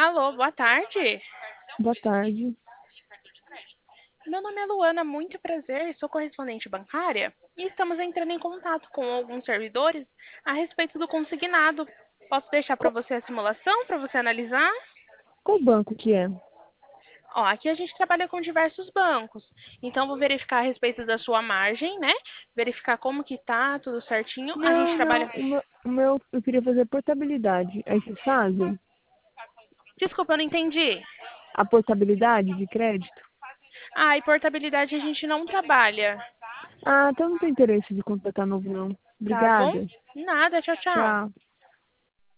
Alô, boa tarde. Boa tarde. Meu nome é Luana, muito prazer, sou correspondente bancária e estamos entrando em contato com alguns servidores a respeito do consignado. Posso deixar para Qual, você a simulação para você analisar? qual banco que é? Ó, aqui a gente trabalha com diversos bancos, então vou verificar a respeito da sua margem, né? Verificar como que tá, tudo certinho. A gente Não, trabalha. eu queria fazer portabilidade. Aí vocês fazem? Desculpa, eu não entendi. A portabilidade de crédito? Ah, e portabilidade a gente não trabalha. Ah, então não tem interesse de contratar novo, não. Tá bom? Obrigada. Nada, tchau, tchau. Tchau.